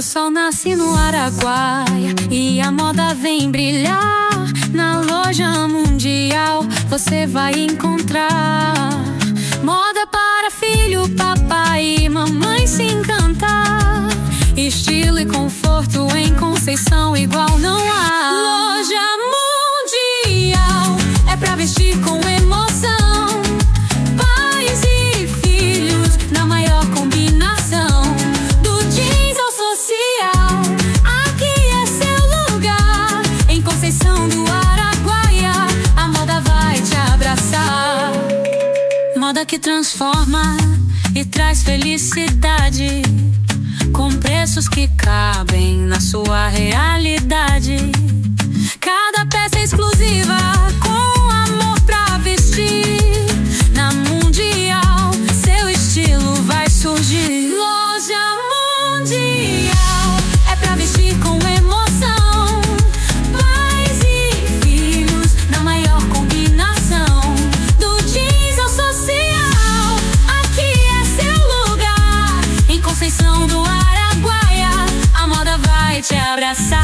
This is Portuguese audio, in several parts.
sol nasce no Araguaia e a moda vem brilhar. Na loja mundial você vai encontrar moda para filho, papai e mamãe se encantar. Estilo e conforto em Conceição igual não há. Loja mundial é pra vestir com emoção. Pais e filhos na maior combinação. Do jeans ao social, aqui é seu lugar. Em Conceição do Araguaia, a moda vai te abraçar. Moda que transforma e traz felicidade, com preços que cabem na sua realidade. Cada peça é exclusiva, com amor pra vestir. Na Mundial, seu estilo vai surgir. Loja Mundial é pra vestir com emoção. Pais e filhos na maior combinação. Do jeans ao social, aqui é seu lugar. Em Conceição do Araguaia, a moda vai te abraçar.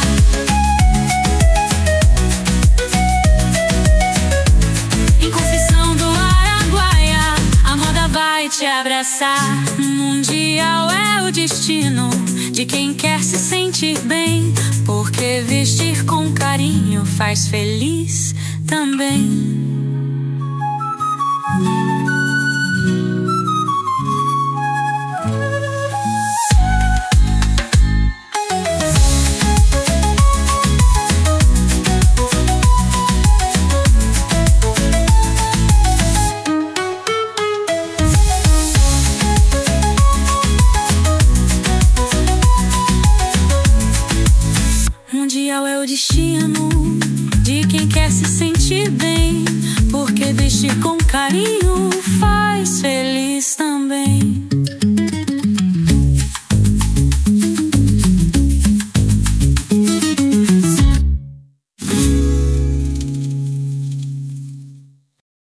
Em Conceição do Araguaia, a moda vai te abraçar. Mundial é o destino de quem quer se sentir bem, porque vestir com carinho faz feliz também. Mundial é o destino de quem quer se sentir bem, porque vestir com carinho